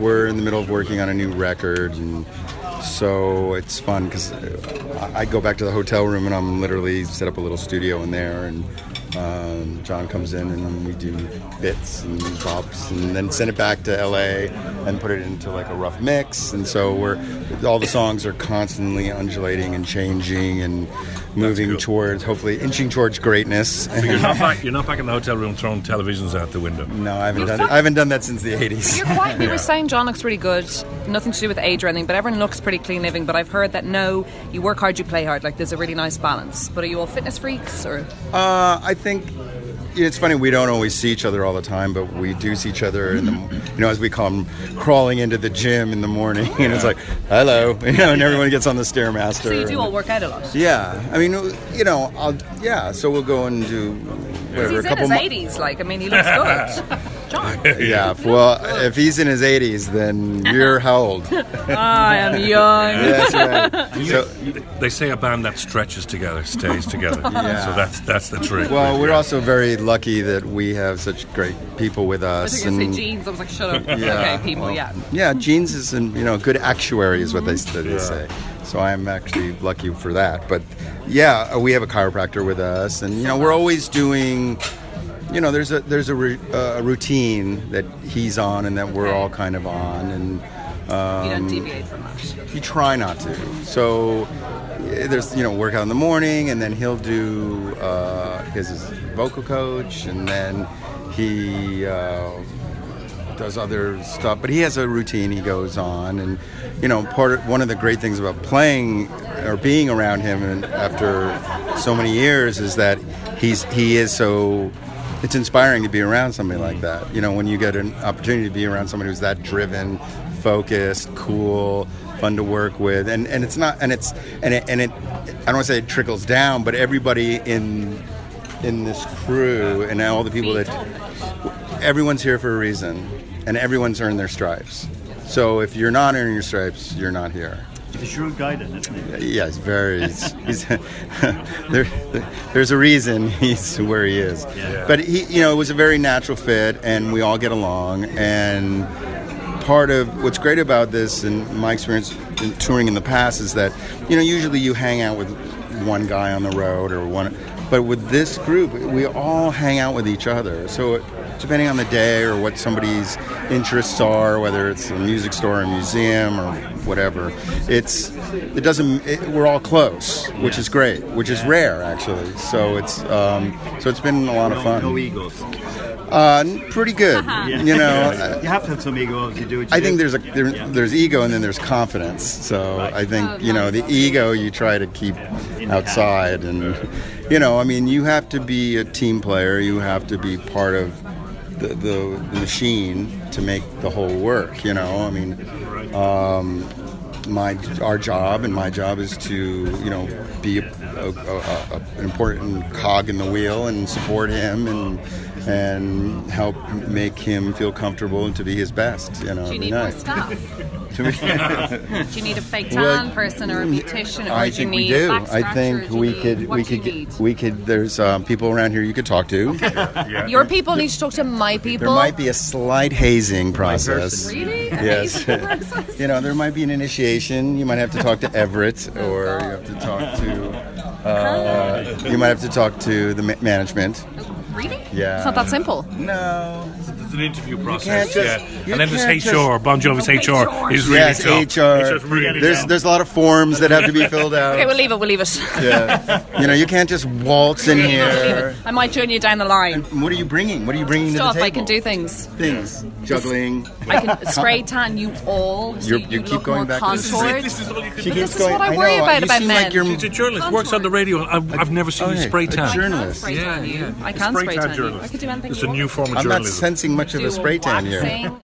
we're in the middle of working on a new record, and so it's fun because I go back to the hotel room and I'm literally set up a little studio in there, and John comes in and we do bits and bops and then send it back to LA and put it into like a rough mix. And so all the songs are constantly undulating and changing and moving towards, hopefully inching towards greatness. You're not back in the hotel room throwing televisions out the window. No, I haven't done that since the 80s. You're quite. You were saying John looks really good. Nothing to do with age or anything, but everyone looks pretty clean living. But I've heard that no, you work hard, you play hard. Like there's a really nice balance. But are you all fitness freaks or? I think it's funny, we don't always see each other all the time, but we do see each other in the, as we call them, crawling into the gym in the morning, and it's like, hello, and everyone gets on the Stairmaster. So you do all work out a lot? Yeah, I mean, so we'll go and do whatever, he's in his 80s, he looks good. John. Yeah, well, if he's in his 80s, then you're how old? I am young. That's right. So, they say a band that stretches together stays together. Yeah. So that's the trick. Well, we're also very lucky that we have such great people with us. I think I say Jeans. I was like, shut up. Yeah, okay, people, Yeah, Jeans is a good actuary is what they say. So I'm actually lucky for that. But yeah, we have a chiropractor with us, and we're always doing. There's a routine that he's on and that we're all kind of on, and you don't deviate from that. You try not to. So there's workout in the morning, and then he'll do he has his vocal coach, and then he does other stuff. But he has a routine he goes on, and one of the great things about playing or being around him and after so many years is that he is so. It's inspiring to be around somebody like that. When you get an opportunity to be around somebody who's that driven, focused, cool, fun to work with, and it's not, and it I don't want to say it trickles down, but everybody in this crew and all the people everyone's here for a reason, and everyone's earned their stripes. So if you're not earning your stripes, you're not here. He's a shrewd guy, then, isn't he? Yeah, he's there's a reason he's where he is. Yeah. But it was a very natural fit, and we all get along. And part of what's great about this, and my experience in touring in the past, is that usually you hang out with one guy on the road or one, but with this group, we all hang out with each other. So depending on the day or what somebody's interests are, whether it's a music store or a museum or whatever, we're all close, which is great, which is rare actually. So it's been a lot of fun. No egos. Pretty good. You have to have some ego if you do what you I think there's ego and then there's confidence. So I think the ego you try to keep outside, and you have to be a team player. You have to be part of the machine to make the whole work. Our job and my job is to be an important cog in the wheel and support him and help make him feel comfortable and to be his best. Do you need more staff? Do you need a fake tan person or a beautician, or do you need back scratcher? I think we could. There's people around here you could talk to. Your people need to talk to my people. There might be a slight hazing process. Really? Yes. There might be an initiation. You might have to talk to Everett, or you have to talk to. You might have to talk to the management. Really? Yeah. It's not that simple. No. It's an interview process. And then there's HR. Bon Jovi's HR is really tough. HR. Really there's a lot of forms that have to be filled out. Okay, we'll leave it. Yeah. You can't just waltz in here. I might join you down the line. And what are you bringing? What are you bringing Stuff, to the table? I can do things. Juggling. I can spray tan you all. So you keep going back. Contoured. This is all you can do. This is what I worry about men. Like she's a journalist. Works on the radio. I've never seen you spray tan. A journalist. I can spray tan you. I can do anything. It's a new form of I'm journalism. not sensing much of a spray tan here.